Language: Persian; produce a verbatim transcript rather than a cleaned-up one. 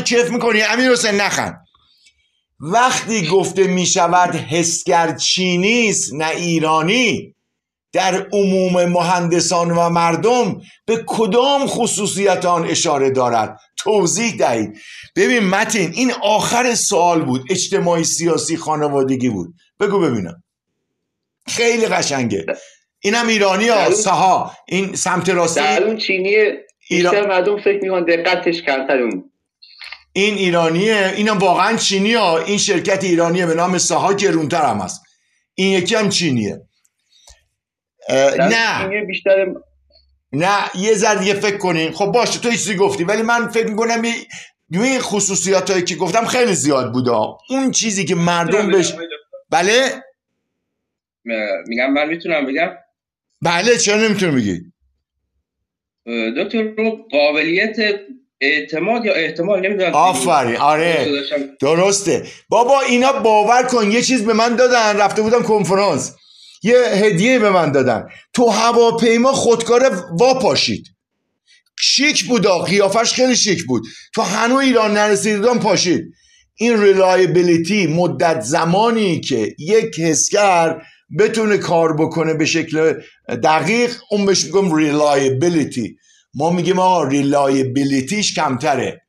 کیف میکنی امیر حسین نخند. وقتی گفته میشود حسگر چینی است نه ایرانی، در عموم مهندسان و مردم به کدام خصوصیت آن اشاره دارد؟ توضیح دهید. ببین متین این آخر سوال بود، اجتماعی سیاسی خانوادگی بود. بگو ببینم. خیلی قشنگه. اینم ایرانی ها سها این سمت راستی در اون چینیه بیشتر ایران... مردم فکر میکنن دقتش کمتر. اون این ایرانیه، اینم واقعا چینی ها. این شرکت ایرانیه به نام سها، گرونتر هم هست. این یکی هم چینیه. نه چینیه بیشتر نه یه ذره دیگه فکر کنین. خب باشه تو چیزی گفتی ولی من فکر میکنم این خصوصیات هایی که گفتم خیلی زیاد بوده. اون چیزی که مردم بهش بله میگم من میتونم بگم بله چرا نمیتونم بگی دکتر رو قابلیت اعتماد یا احتمال نمیدونم. آفرین آره درسته بابا. اینا باور کن یه چیز به من دادن، رفته بودم کنفرانس یه هدیه به من دادن، تو هواپیما خودکار وا پاشید، شیک بود، قیافش خیلی شیک بود، تو هنوز ایران نرسیدم پاشید. این ریلایبیلیتی، مدت زمانی که یک حسگر بتونه کار بکنه به شکل دقیق، اون بهش میگم ریلایبیلیتی. ما میگیم آقا ریلایبیلیتیش کمتره.